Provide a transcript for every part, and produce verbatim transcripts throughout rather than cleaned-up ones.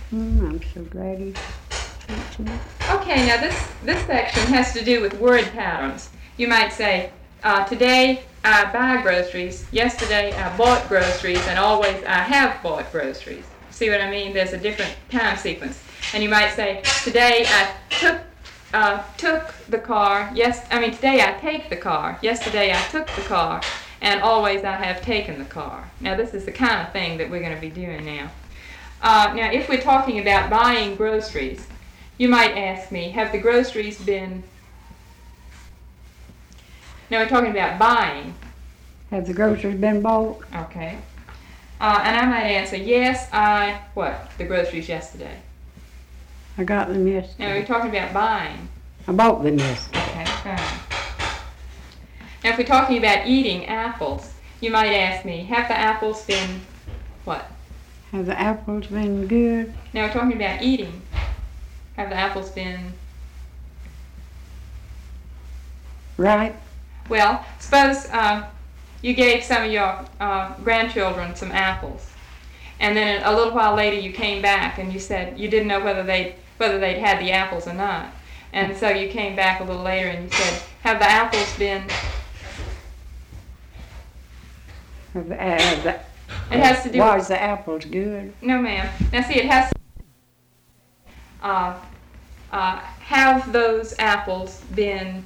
Mm, I'm so glad he's teaching it. Okay, now this, this section has to do with word patterns. You might say, uh, today I buy groceries, yesterday I bought groceries, and always I have bought groceries. See what I mean? There's a different time sequence. And you might say, today I took uh, took the car, yes, I mean today I take the car, yesterday I took the car, and always I have taken the car. Now this is the kind of thing that we're going to be doing now. Uh, now if we're talking about buying groceries, you might ask me, have the groceries been... Now we're talking about buying. Have the groceries been bought? Okay. Uh, and I might answer, yes, I, what, the groceries yesterday. I got them yesterday. Now we're talking about buying. I bought them yesterday. Okay, fine. Now if we're talking about eating apples, you might ask me, have the apples been, what? Have the apples been good? Now we're talking about eating. Have the apples been... Right. Well, suppose uh, you gave some of your uh, grandchildren some apples, and then a little while later you came back and you said you didn't know whether they'd, whether they'd had the apples or not. And so you came back a little later and you said, have the apples been... Have the, uh, have the, It has to do was with... the apples good? No, ma'am. Now see, it has to... Uh, uh, have those apples been...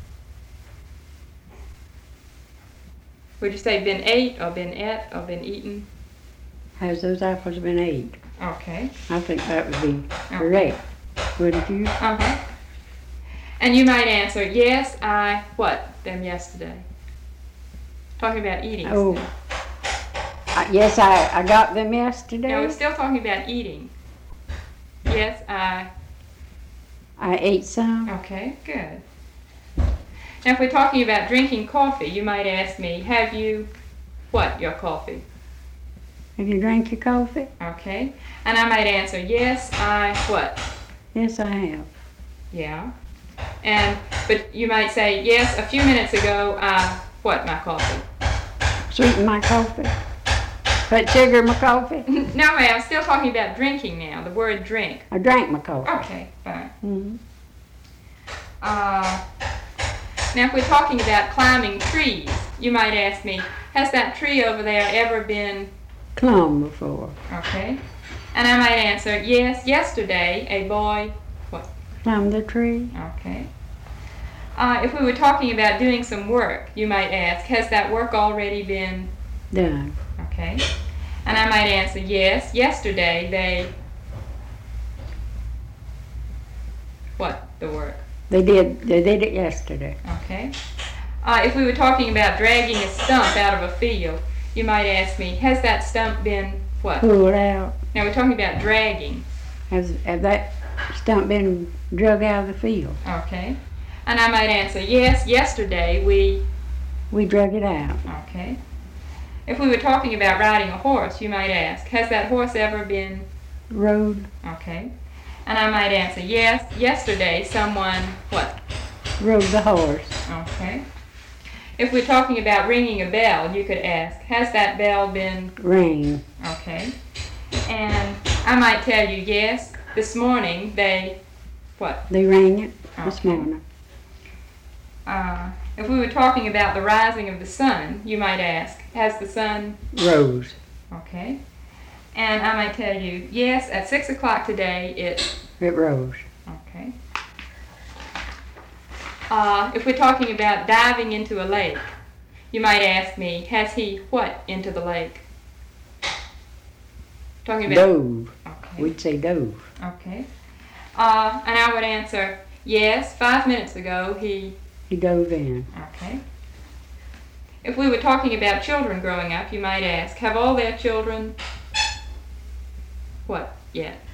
Would you say been ate or been et or been eaten? Has those apples been ate? Okay. I think that would be Okay. correct. Wouldn't you? Uh-huh. And you might answer, yes, I, what, them yesterday? Talking about eating. Oh. still. Uh, yes, I, I got them yesterday. No, we're still talking about eating. Yes, I, I ate some. okay, good. Now if we're talking about drinking coffee, you might ask me, have you, what, your coffee? Have you drank your coffee? Okay. And I might answer, yes, I, what? Yes, I have. Yeah. And, but you might say, yes, a few minutes ago, I, what, my coffee? Sweeten my coffee. Put sugar in my coffee. No, ma'am, I'm still talking about drinking now, the word drink. I drank my coffee. Okay, fine. Mm-hmm. Uh, now if we're talking about climbing trees, you might ask me, has that tree over there ever been... Clumb before. Okay. And I might answer, yes, yesterday a boy, what? Climbed the tree. Okay. Uh, if we were talking about doing some work, you might ask, has that work already been Done. okay? And I might answer, yes, yesterday they, what, the work? They did. They did it yesterday. Okay. Uh, if we were talking about dragging a stump out of a field, you might ask me, has that stump been, what? Pulled out. Now we're talking about dragging. Has, has that stump been drug out of the field? Okay. And I might answer, yes, yesterday we... We drug it out. Okay. If we were talking about riding a horse, you might ask, has that horse ever been... Rode. Okay. And I might answer, yes, yesterday someone, what? Rode the horse. Okay. If we're talking about ringing a bell, you could ask, has that bell been... Rang. Okay. And I might tell you, yes, this morning they, what? They rang it this Okay. morning. Uh, if we were talking about the rising of the sun, you might ask, has the sun... Rose. Okay. And I might tell you, yes, at six o'clock today it... It rose. Okay. Uh, if we're talking about diving into a lake, you might ask me, has he what into the lake? Talking about... Dove. Okay. We'd say dove. Okay. Uh, and I would answer, yes, five minutes ago he... He dove in. Okay. If we were talking about children growing up, you might ask, have all their children... What yet?